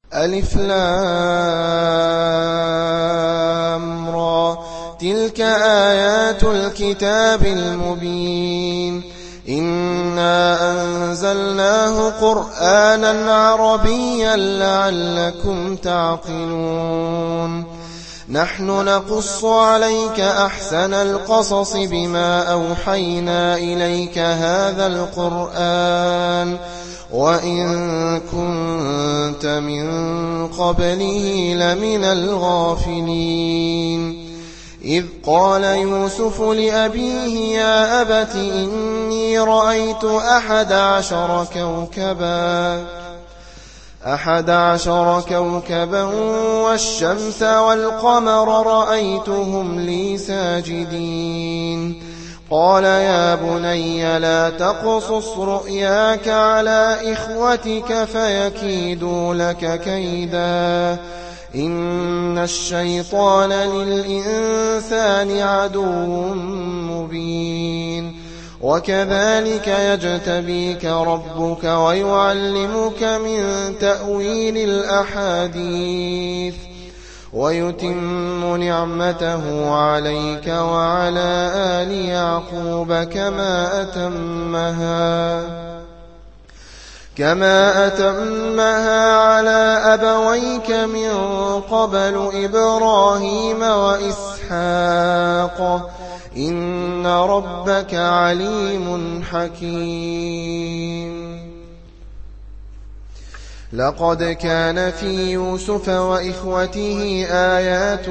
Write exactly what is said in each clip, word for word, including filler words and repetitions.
ألف لام را تلك آيات الكتاب المبين إنا أنزلناه قرآنا عربيا لعلكم تعقلون نحن نقص عليك أحسن القصص بما أوحينا إليك هذا القرآن وإن كنت من قبله لمن الغافلين إذ قال يوسف لأبيه يا أبت إني رأيت أحد عشر كوكبا أحد عشر كوكبا والشمس والقمر رأيتهم لي ساجدين قال يا بني لا تقصص رؤياك على إخوتك فيكيدوا لك كيدا إن الشيطان للإنسان عدو مبين وكذلك يجتبيك ربك ويعلمك من تأويل الأحاديث ويتم نعمته عليك وعلى آل يعقوب كما أتمها كما أتمها على أبويك من قبل إبراهيم وإسحاق إن ربك عليم حكيم لقد كان في يوسف وإخوته آيات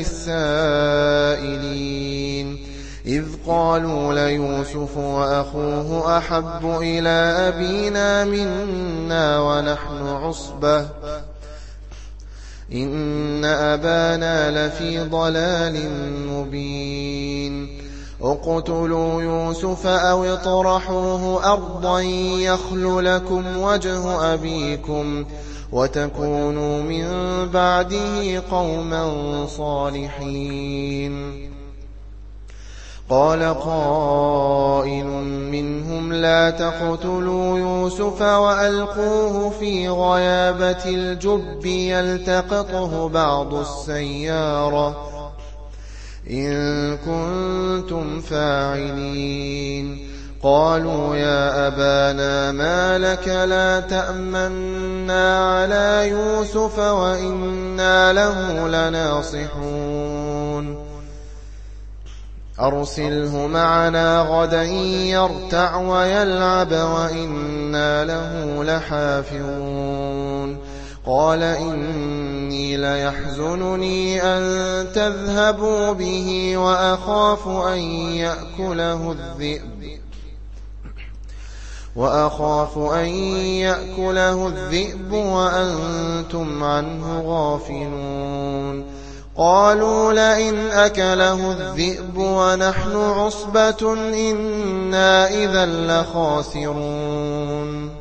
للسائلين إذ قالوا ليوسف وأخوه أحب إلى أبينا منا ونحن عصبة إن أبانا لفي ضلال مبين اقتلوا يوسف أو اطرحوه أرضا يخل لكم وجه أبيكم وتكونوا من بعده قوما صالحين قال قائل منهم لا تقتلوا يوسف وألقوه في غيابة الجب يلتقطه بعض السيارة إن كنتم فاعلين قالوا يا أبانا ما لك لا تأمنا على يوسف وإنا له لناصحون أرسله معنا غدا يرتع ويلعب وإنا له لحافظون قال إني ليحزنني أن تذهبوا به وأخاف أن يأكله الذئب وأخاف أن يأكله الذئب وأنتم عنه غافلون قالوا لئن أكله الذئب ونحن عصبة إنا إذا لخاسرون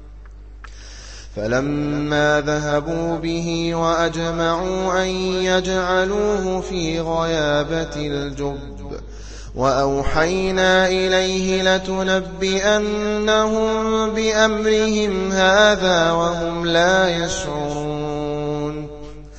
فلما ذهبوا به وأجمعوا أن يجعلوه في غيابة الجب وأوحينا إليه لتنبئنهم بأمرهم هذا وهم لا يشعرون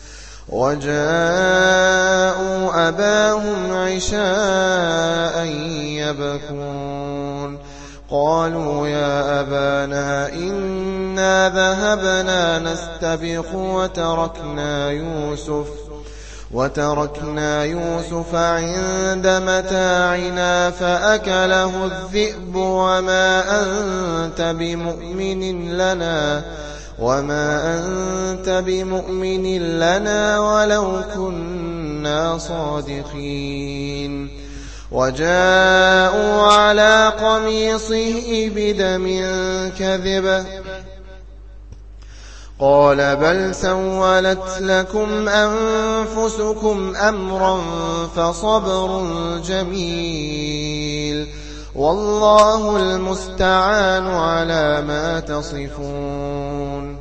وجاءوا أباهم عشاء يبكون قالوا يا أبانا إنا ذهبنا نستبق وتركنا يوسف وتركنا يوسف عند متاعنا فأكله الذئب وما أنت بمؤمن لنا وما أنت بمؤمن لنا ولو كنا صادقين وجاءوا على قميصه بدم كذب قال بل سولت لكم أنفسكم أمرا فصبر جميل والله المستعان على ما تصفون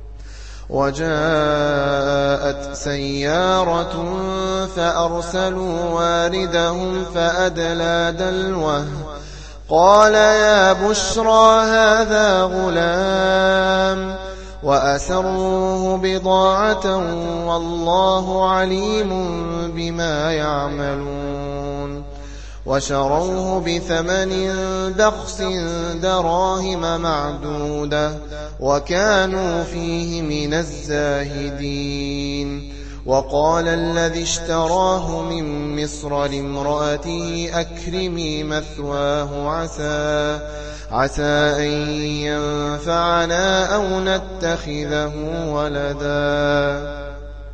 وجاءت سيارة فأرسلوا واردهم فأدلى دلوه قال يا بشرى هذا غلام وأسروه بضاعة والله عليم بما يعملون وشروه بثمن بخس دراهم معدودة وكانوا فيه من الزاهدين وقال الذي اشتراه من مصر لامرأته أكرمي مثواه عسى عسى أن ينفعنا أو نتخذه ولدا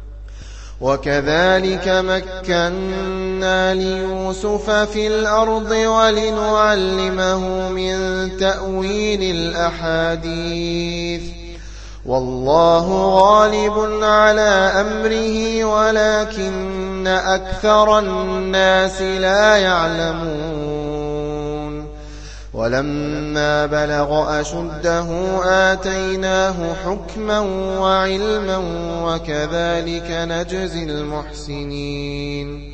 وكذلك مكنا ليوسف في الأرض ولنعلمه من تأويل الأحاديث والله غالب على أمره ولكن أكثر الناس لا يعلمون ولما بلغ أشده آتيناه حكما وعلما وكذلك نجزي المحسنين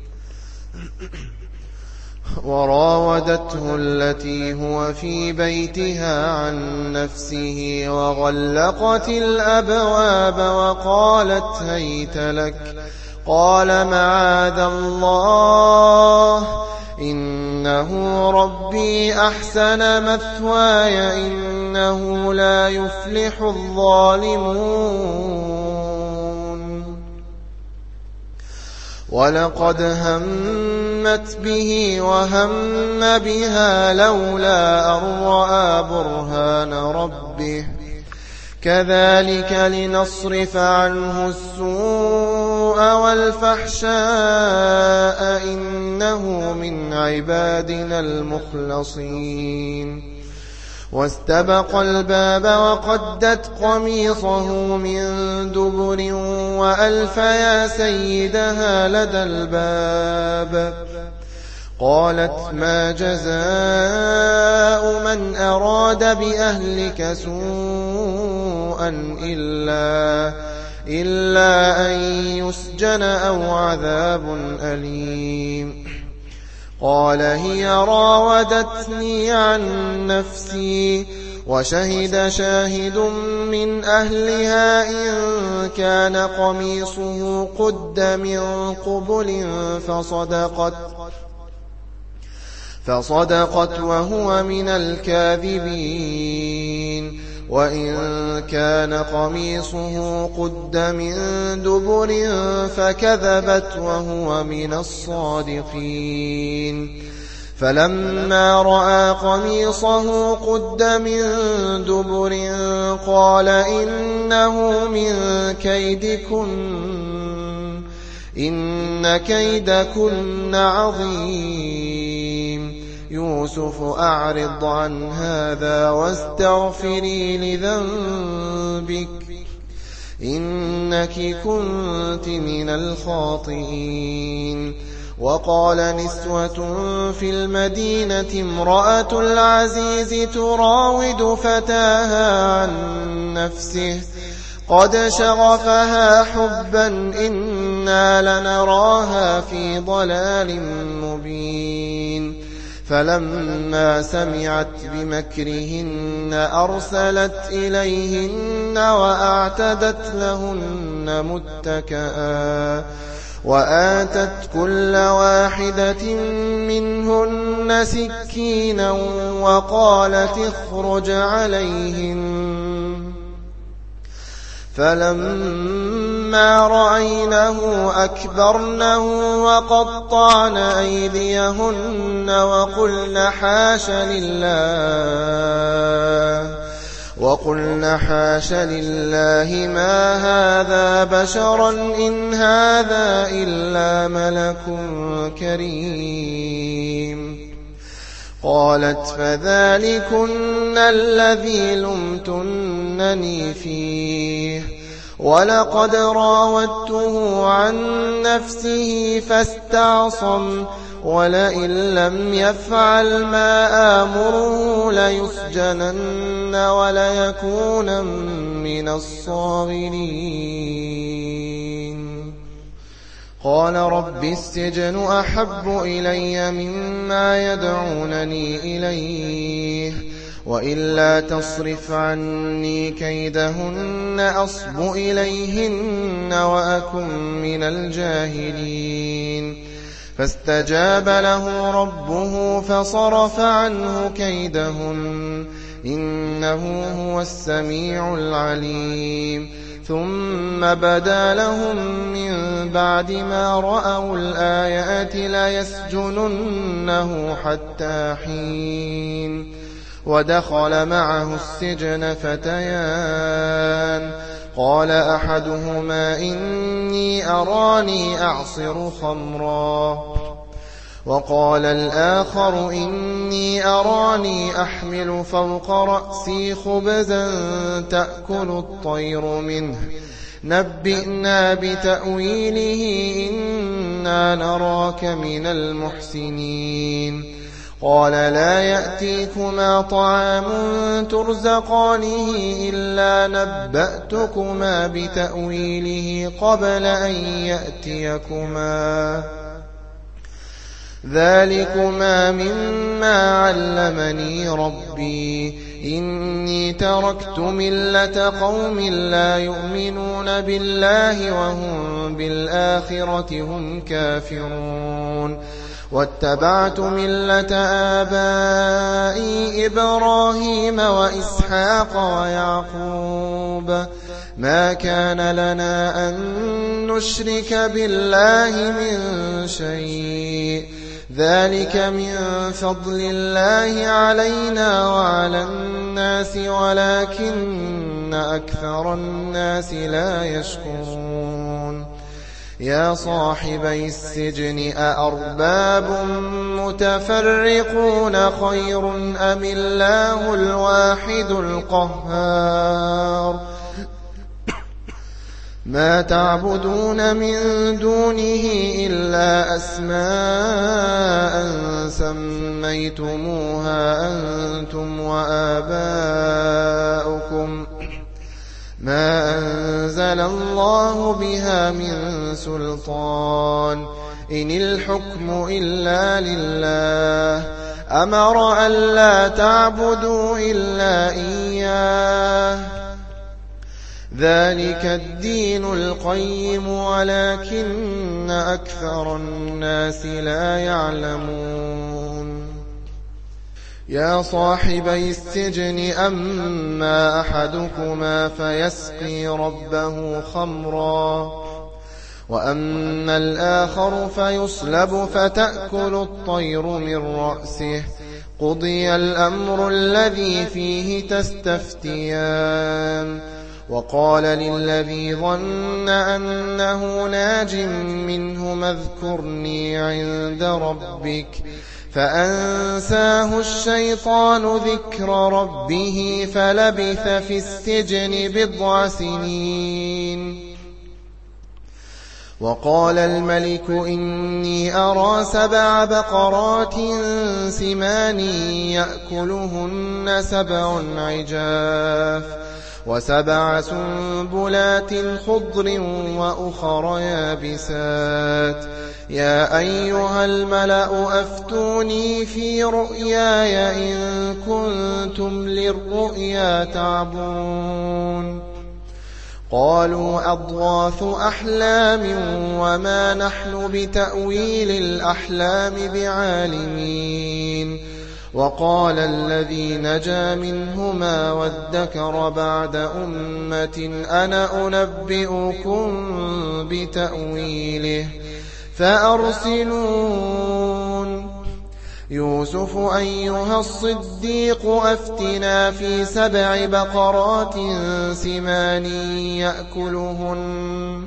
وراودته التي هو في بيتها عن نفسه وغلقت الأبواب وقالت هيت لك قال معاذ الله إنه ربي أحسن مثواي إنه لا يفلح الظالمون ولقد همت به وهم بها لولا أن رأى برهان ربه كذلك لنصرف عنه السوء والفحشاء إنه من عبادنا المخلصين واستبق الباب وقدت قميصه من دبر وألف يا سيدها لدى الباب قالت ما جزاء من أراد بأهلك سوءا إلا, إلا أن يسجن أو عذاب أليم قال هي راودتني عن نفسي وشهد شاهد من أهلها إن كان قميصه قد من قبل فصدقت فصدقت وهو من الكاذبين وإن كان قميصه قد من دبر فكذبت وهو من الصادقين فلما رأى قميصه قد من دبر قال إنه من كيدكن إن كيدكن عظيم يوسف أعرض عن هذا واستغفري لذنبك إنك كنت من الخاطئين وقال نسوة في المدينة امرأة العزيز تراود فتاها عن نفسه قد شغفها حبا إنا لنراها في ضلال مبين فلما سمعت بمكرهن أرسلت إليهن وأعتدت لهن متكئا وآتت كل واحدة منهن سكينا وقالت اخرج عليهن فلما رأينه أكبرنه وقطعن أيديهن وقلن حاش لله وقلن حاش لله ما هذا بشرا إن هذا إلا ملك كريم قالت فذلكن الذي لمتنني فيه ولقد راودته عن نفسه فاستعصم ولئن لم يفعل ما آمره ليسجنن وليكون من الصاغرين قال رب السجن أحب إلي مما يدعونني إليه وإلا تصرف عني كيدهن أصب إليهن وأكن من الجاهلين فاستجاب له ربه فصرف عنه كيدهن إنه هو السميع العليم ثم بدا لهم من بعد ما رأوا الآيات ليسجننه حتى حين ودخل معه السجن فتيان قال أحدهما إني أراني أعصر خمرا وقال الآخر إني أراني أحمل فوق رأسي خبزا تأكل الطير منه نبئنا بتأويله إنا نراك من المحسنين قال لا يأتيكما طعام ترزقانه إلا نبأتكما بتأويله قبل أن يأتيكما ذلكما مما علمني ربي إني تركت ملة قوم لا يؤمنون بالله وهم بالآخرة هم كافرون واتبعت ملة آبائي إبراهيم وإسحاق ويعقوب ما كان لنا أن نشرك بالله من شيء ذلك من فضل الله علينا وعلى الناس ولكن أكثر الناس لا يشكرون يا صاحبي السجن أأرباب متفرقون خير أم الله الواحد القهار ما تعبدون من دونه إلا أسماء سميتموها أنتم وآباؤكم ما أنزل الله بها من سلطان إن الحكم إلا لله أمر ألا تعبدوا إلا إياه ذلك الدين القيم ولكن أكثر الناس لا يعلمون يا صاحبي السجن أما أحدكما فيسقي ربه خمرا وأما الآخر فيصلب فتأكل الطير من رأسه قضي الأمر الذي فيه تستفتيان وقال للذي ظن أنه ناج منهما اذكرني عند ربك فأنساه الشيطان ذكر ربه فلبث في السجن بضع سنين وقال الملك إني أرى سبع بقرات سمان يأكلهن سبع عجاف وسبع سنبلات خضر وأخر يابسات يا أيها الملأ أفتوني في رؤياي إن كنتم للرؤيا تعبون قالوا أضغاث أحلام وما نحن بتأويل الأحلام بعالمين وقال الذي نجا منهما وادكر بعد أمة أنا أنبئكم بتأويله فأرسلون يوسف أيها الصديق أفتنا في سبع بقرات سمان يأكلهن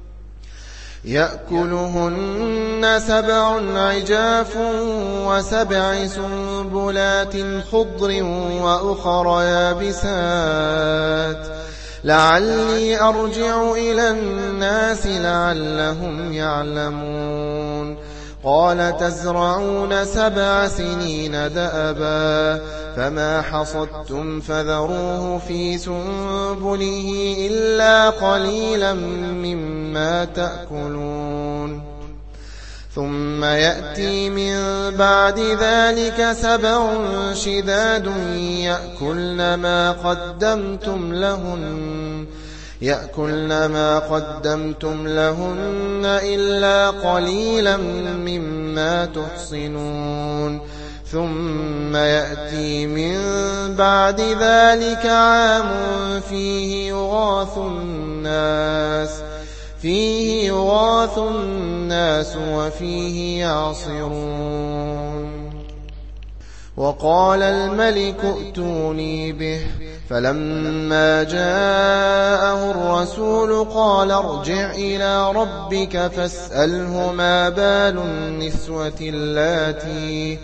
يأكلهن سبع عجاف وسبع سنبلات خضر وأخر يابسات لعلي أرجع إلى الناس لعلهم يعلمون قال تزرعون سبع سنين دأبا فما حصدتم فذروه في سنبله إلا قليلا مما تأكلون ثم يأتي من بعد ذلك سبع شداد يأكلن ما قدمتم لهن يأكلن ما قدمتم لهن إلا قليلا مما تحصنون ثم يأتي من بعد ذلك عام فيه يغاث الناس فيه يغاث الناس وفيه يعصرون وقال الملك ائتوني به فلما جاءه الرسول قال ارجع إلى ربك فاسأله ما بال النسوة اللاتي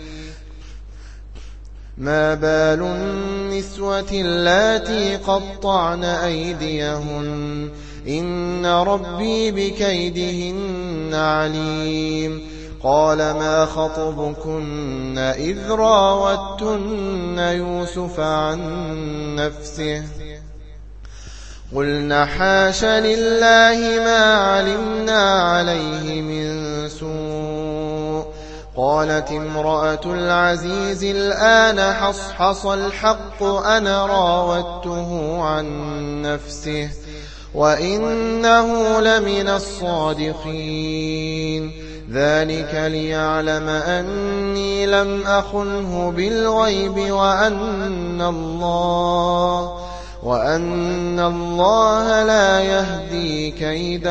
ما بال النسوة اللاتي قطعن أيديهن إن ربي بكيدهن عليم قال ما خطبكن إذ راوتن يوسف عن نفسه قلنا حاش لله ما علمنا عليه من سوء قالت امرأة العزيز الآن حصحص الحق أنا راودته عن نفسه وإنه لمن الصادقين ذلك ليعلم أني لم أخنه بالغيب وأن الله وأن الله لا يهدي كيد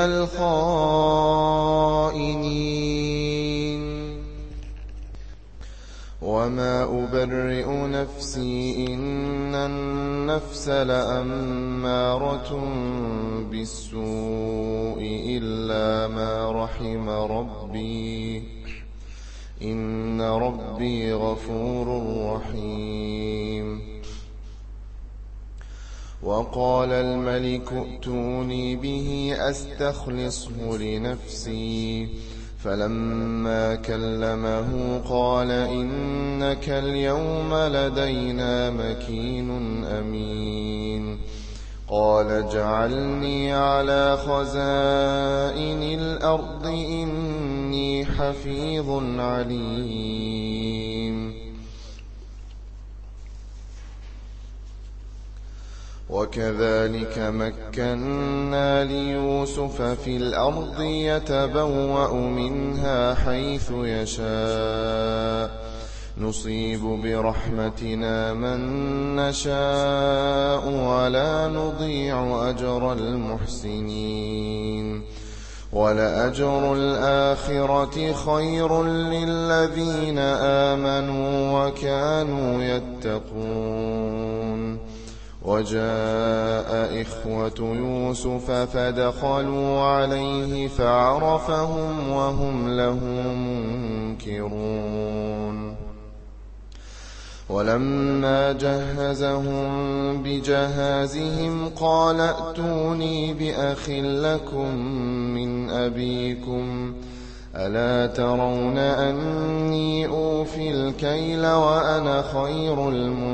الخائنين وما أبرئ نفسي إن النفس لأمارة بالسوء إلا ما رحم ربي إن ربي غفور رحيم وقال الملك ائتوني به أستخلصه لنفسي فلما كلمه قال إنك اليوم لدينا مكين أمين قال اجعلني على خزائن الأرض إني حفيظ عليم وكذلك مكنا ليوسف في الأرض يتبوأ منها حيث يشاء نصيب برحمتنا من نشاء ولا نضيع أجر المحسنين ولأجر الآخرة خير للذين آمنوا وكانوا يتقون وجاء إخوة يوسف فدخلوا عليه فعرفهم وهم له منكرون ولما جهزهم بجهازهم قال ائتوني بأخ لكم من أبيكم ألا ترون أني أوفي الكيل وأنا خير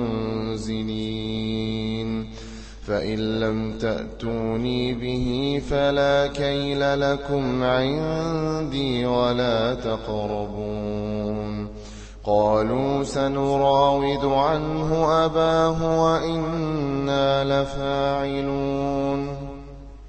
المنزلين فإن لم تأتوني به فلا كيل لكم عندي ولا تقربون قالوا سنراود عنه أباه وإنا لفاعلون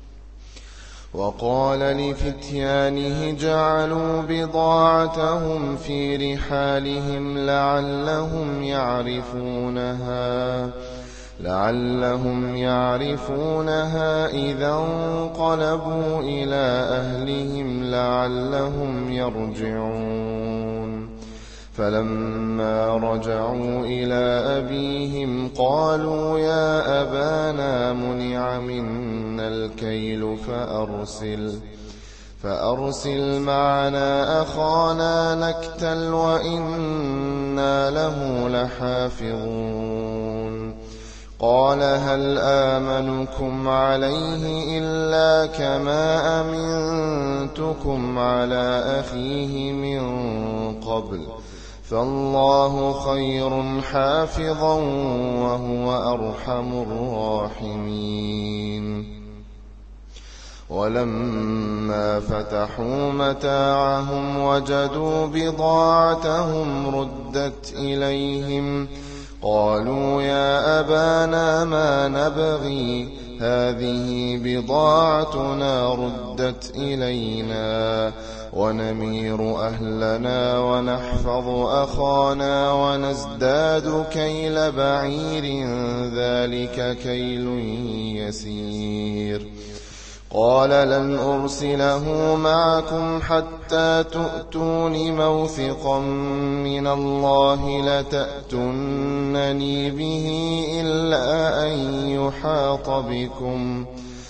وقال لفتيانه جعلوا بضاعتهم في رحالهم لعلهم يعرفونها لعلهم يعرفونها إذا انقلبوا إلى أهلهم لعلهم يرجعون فلما رجعوا إلى أبيهم قالوا يا أبانا منع منا الكيل فأرسل فأرسل معنا أخانا نكتل وإنا له لحافظون قال هل آمنكم عليه إلا كما أمنتكم على أخيه من قبل فالله خير حافظا وهو أرحم الراحمين ولما فتحوا متاعهم وجدوا بضاعتهم ردت إليهم قالوا يا أبانا ما نبغي هذه بضاعتنا ردت إلينا ونمير أهلنا ونحفظ أخانا ونزداد كيل بعير ذلك كيل يسير قال لن أرسله معكم حتى تؤتون موثقا من الله لتأتونني به إلا أن يحاط بكم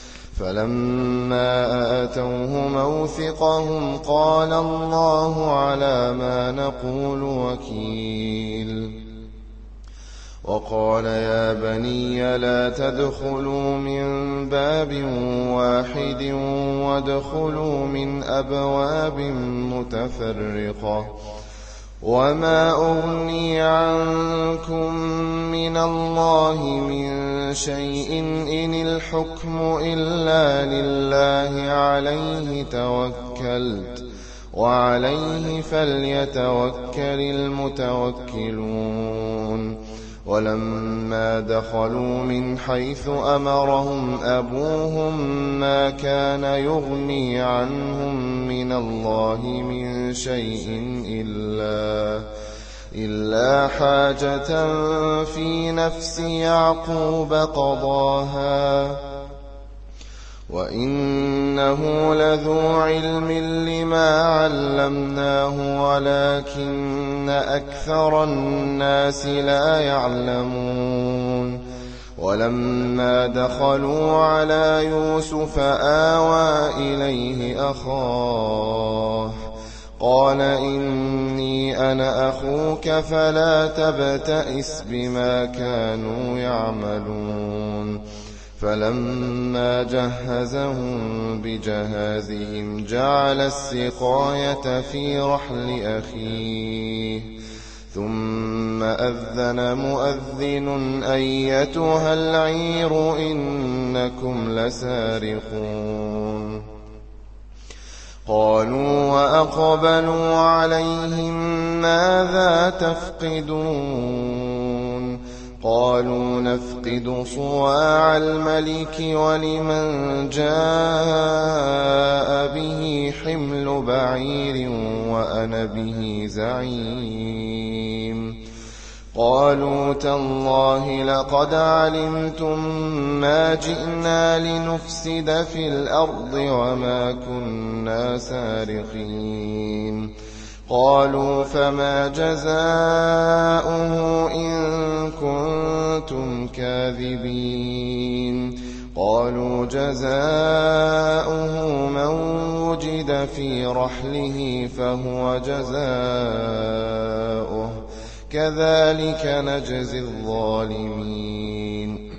فلما آتوه موثقهم قال الله على ما نقول وكيل وقال يا بني لا تدخلوا من باب واحد وادخلوا من أبواب متفرقة وما أغني عنكم من الله من شيء إن الحكم إلا لله عليه توكلت وعليه فليتوكل المتوكلون ولما دخلوا من حيث أمرهم أبوهم ما كان يغني عنهم من الله من شيء إلا, إلا حاجة في نفس يعقوب قضاها وإنه لذو علم لما علمناه ولكن أكثر الناس لا يعلمون ولما دخلوا على يوسف آوى إليه أخاه قال إني أنا أخوك فلا تبتئس بما كانوا يعملون فلما جهزهم بجهازهم جعل السقاية في رحل أخيه ثم أذن مؤذن أيتها العير إنكم لسارقون قالوا وأقبلوا عليهم ماذا تفقدون قالوا نفقد صواع الملك ولمن جاء به حمل بعير وأنا به زعيم قالوا تالله لقد علمتم ما جئنا لنفسد في الأرض وما كنا سارقين قالوا فما جزاؤه إن كنتم كاذبين قالوا جزاؤه من وجد في رحله فهو جزاؤه كذلك نجزي الظالمين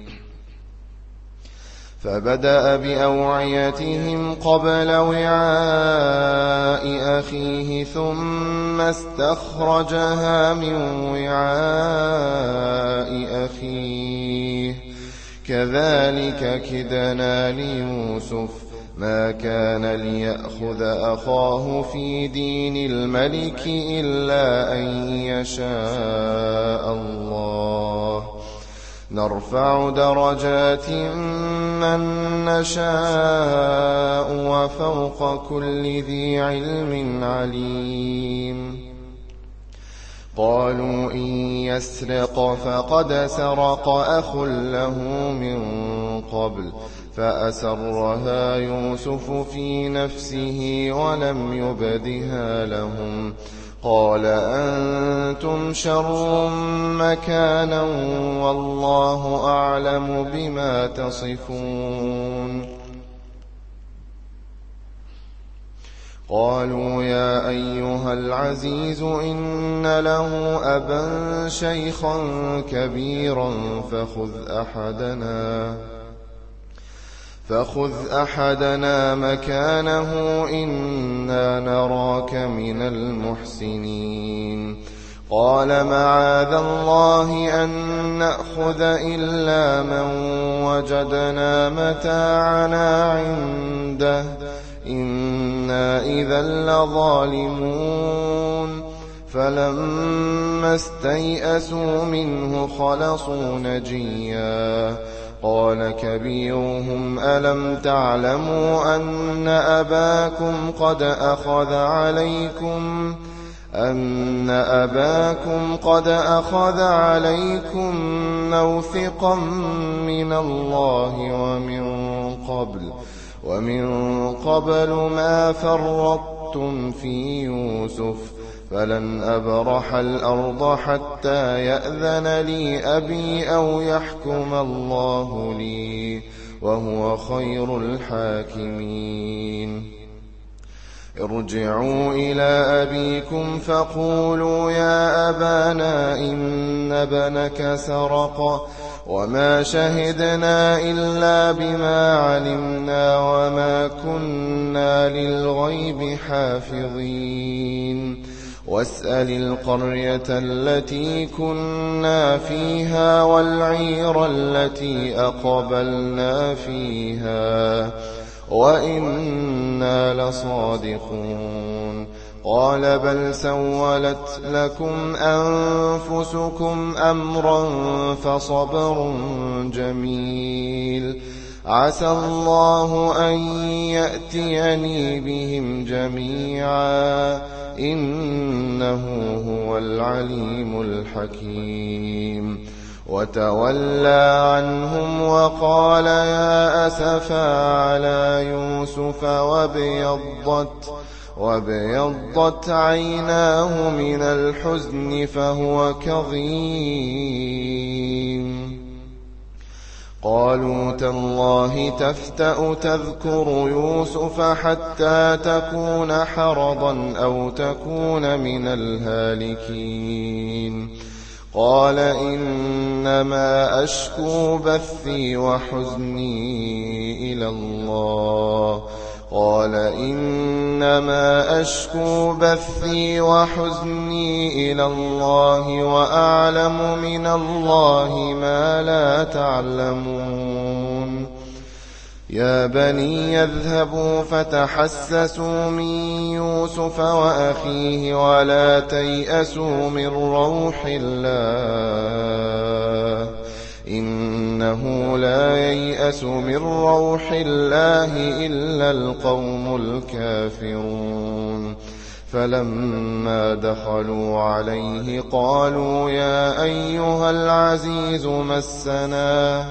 فبدأ بأوعيتهم قبل وعاء أخيه ثم استخرجها من وعاء أخيه كذلك كدنا ليوسف ما كان ليأخذ أخاه في دين الملك إلا أن يشاء الله نرفع درجات من نشاء وفوق كل ذي علم عليم قالوا إن يسرق فقد سرق أخ له من قبل فأسرها يوسف في نفسه ولم يبدها لهم قال أنتم شر مكانا والله أعلم بما تصفون قالوا يا أيها العزيز إن له أبا شيخا كبيرا فخذ أحدنا فخذ أحدنا مكانه إنا نراك من المحسنين قال معاذ الله أن نأخذ إلا من وجدنا متاعنا عنده إنا إذا لظالمون فلما استيئسوا منه خلصوا نجيا قال كبيرهم ألم تعلموا أن أباكم قد أخذ عليكم أن أباكم قد أخذ عليكم موثقا من الله ومن قبل ومن قبل ما فرطتم في يوسف فلن أبرح الأرض حتى يأذن لي أبي أو يحكم الله لي وهو خير الحاكمين ارجعوا إلى أبيكم فقولوا يا أبانا إن ابنك سرق وما شهدنا إلا بما علمنا وما كنا للغيب حافظين واسأل القرية التي كنا فيها والعير التي أقبلنا فيها وإنا لصادقون قال بل سولت لكم أنفسكم أمرا فصبر جميل عسى الله أن يأتيني بهم جميعا إنه هو العليم الحكيم وتولى عنهم وقال يا أسفا على يوسف وابيضت وابيضت عيناه من الحزن فهو كظيم قالوا تالله تفتأ تذكر يوسف حتى تكون حرضا أو تكون من الهالكين قال إنما أشكو بثي وحزني إلى الله قال إنما أشكو بثي وحزني إلى الله وأعلم من الله ما لا تعلمون يا بني يذهبوا فتحسسوا من يوسف وأخيه ولا تيأسوا من روح الله إنه لا ييأس من روح الله إلا القوم الكافرون فلما دخلوا عليه قالوا يا أيها العزيز مسنا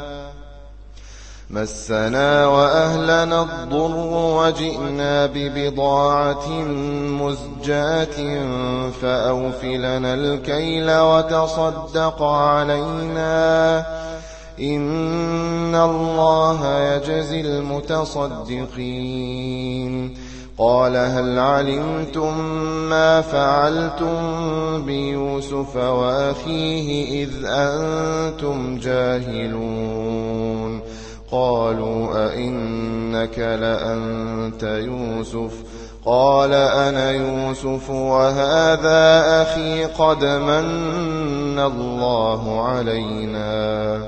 مسنا وأهلنا الضر وجئنا ببضاعة مزجاة فأوفلنا الكيل وتصدق علينا إن الله يجزي المتصدقين قال هل علمتم ما فعلتم بيوسف وأخيه إذ أنتم جاهلون قالوا أئنك لأنت يوسف قال أنا يوسف وهذا أخي قد من الله علينا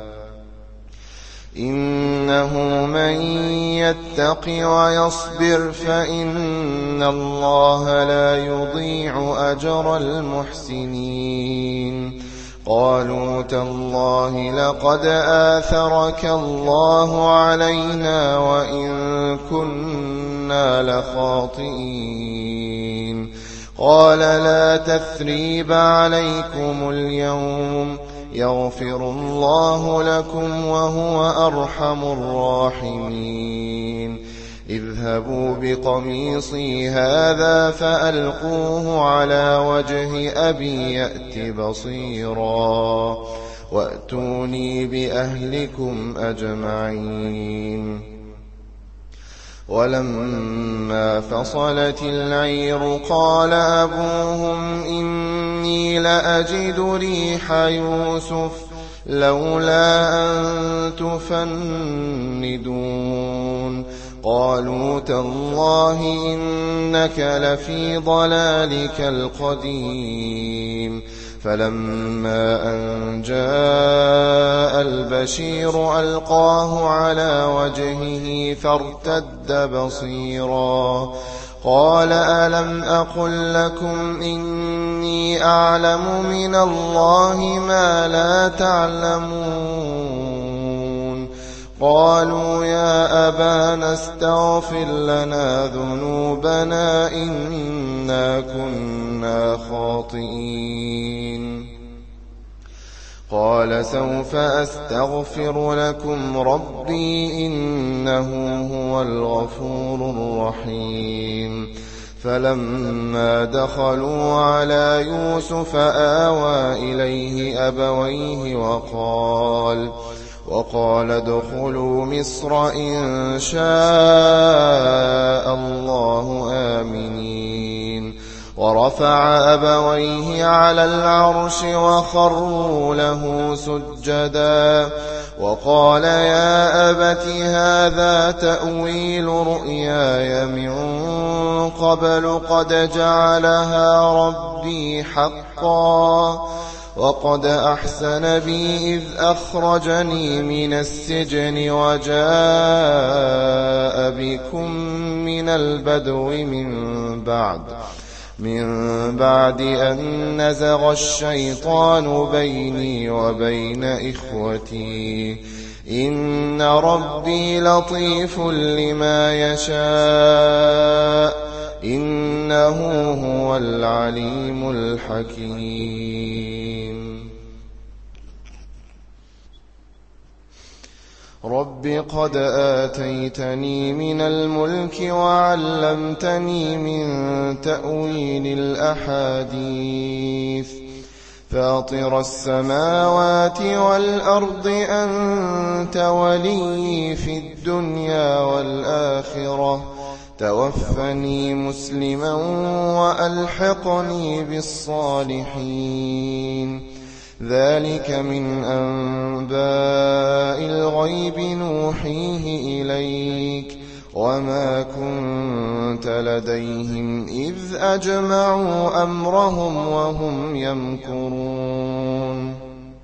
إنه من يتق ويصبر فإن الله لا يضيع أجر المحسنين قالوا تالله لقد آثرك الله علينا وإن كنا لخاطئين قال لا تثريب عليكم اليوم يغفر الله لكم وهو أرحم الراحمين اذهبوا بقميصي هذا فألقوه على وجه أبي يأت بصيرا وأتوني بأهلكم أجمعين ولما فصلت العير قال أبوهم إني لأجد ريح يوسف لولا أن تفندون قالوا تالله إنك لفي ضلالك القديم فلما أن جاء البشير ألقاه على وجهه فارتد بصيرا قال ألم أقل لكم إني أعلم من الله ما لا تعلمون قالوا يا أبانا استغفر لنا ذنوبنا إنا كنا خاطئين قال سوف أستغفر لكم ربي إنه هو الغفور الرحيم فلما دخلوا على يوسف آوى إليه أبويه وقال وقال ادخلوا مصر إن شاء الله آمنين ورفع أبويه على العرش وخروا له سجدا وقال يا أبت هذا تأويل رؤياي من قبل قد جعلها ربي حقا وقد أحسن بي إذ أخرجني من السجن وجاء بكم من البدو من بعد من بعد أن نزغ الشيطان بيني وبين إخوتي إن ربي لطيف لما يشاء إنه هو العليم الحكيم رب قد آتيتني من الملك وعلمتني من تأويل الأحاديث فاطر السماوات والأرض أنت ولي في الدنيا والآخرة توفني مسلما وألحقني بالصالحين ذلك من أنباء الغيب نوحيه إليك وما كنت لديهم إذ أجمعوا أمرهم وهم يمكرون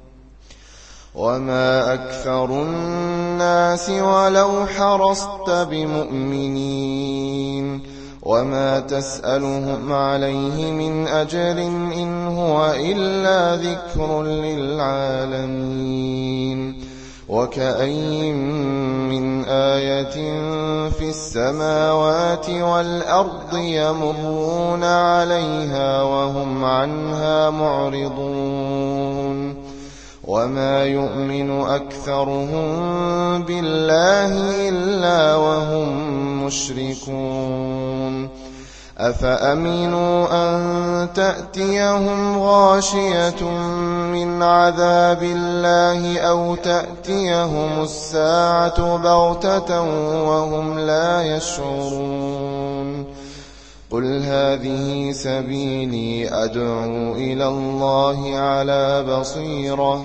وما أكثر الناس ولو حرصت بمؤمنين وما تسألهم عليه من أجر إن هو إلا ذكر للعالمين وكأين من آية في السماوات والأرض يمرون عليها وهم عنها معرضون وما يؤمن أكثرهم بالله إلا وهم مشركون أفأمنوا أن تأتيهم غاشية من عذاب الله أو تأتيهم الساعة بغتة وهم لا يشعرون قل هذه سبيلي أدعو إلى الله على بصيرة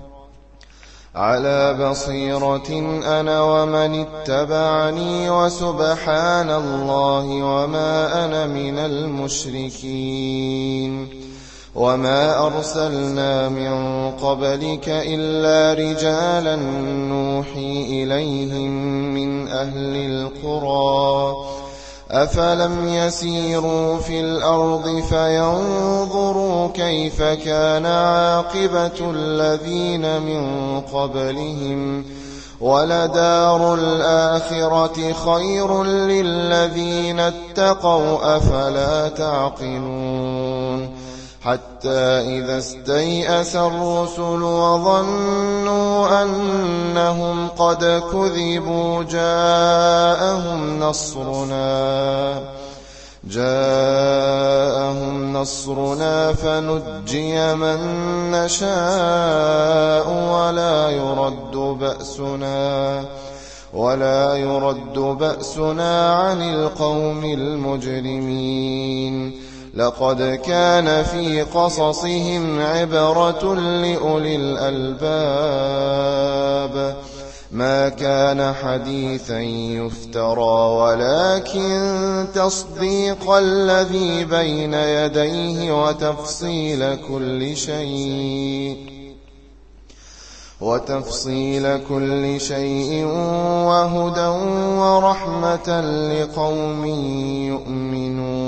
على بصيرة أنا ومن اتبعني وسبحان الله وما أنا من المشركين وما أرسلنا من قبلك إلا رجالا نوحي إليهم من أهل القرى أفلم يسيروا في الأرض فينظروا كيف كان عاقبة الذين من قبلهم ولدار الآخرة خير للذين اتقوا أفلا تعقلون حتى إذا استيأس الرسل وظنوا أنهم قد كذبوا جاءهم نصرنا جاءهم نصرنا فنجي من نشاء ولا يرد بأسنا ولا يرد بأسنا عن القوم المجرمين لقد كان في قصصهم عبرة لأولي الألباب ما كان حديثا يفترى ولكن تصديق الذي بين يديه وتفصيل كل شيء وتفصيل كل شيء وهدى ورحمة لقوم يؤمنون